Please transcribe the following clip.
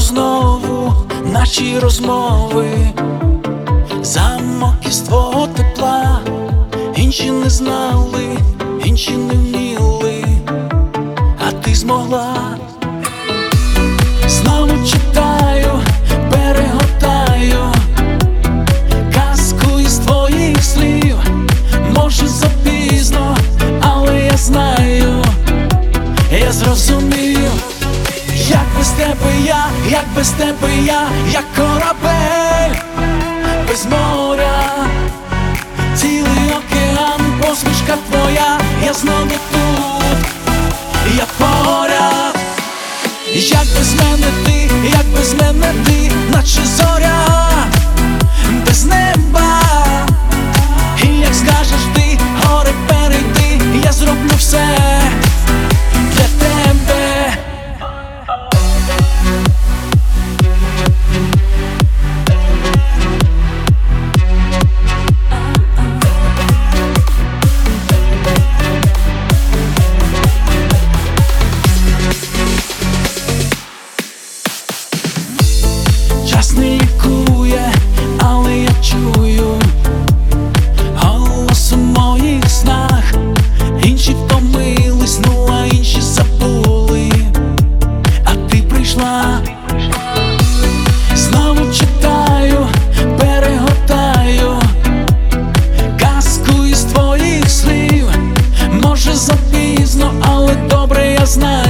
знову наші розмови, замок із твого тепла. Інші не знали, інші не вміли, а ти змогла. Знову читаю, перегортаю казку із твоїх слів. Може запізно, але я знаю, я зрозумів. Як без тебе я, як без тебе я, як корабель без моря, цілий океан, посмішка твоя, я знову тут, я поряд. Як без мене ти, як без мене ти, наче зоря без неба. І як скажеш ти, горе перейди, я зроблю все для тебе. Час не лікує, але я чую голос у моїх снах. Інші втомились, ну а інші забули, а ти прийшла. Знову читаю, перегортаю казку із твоїх слів. Може запізно, але добре я знаю,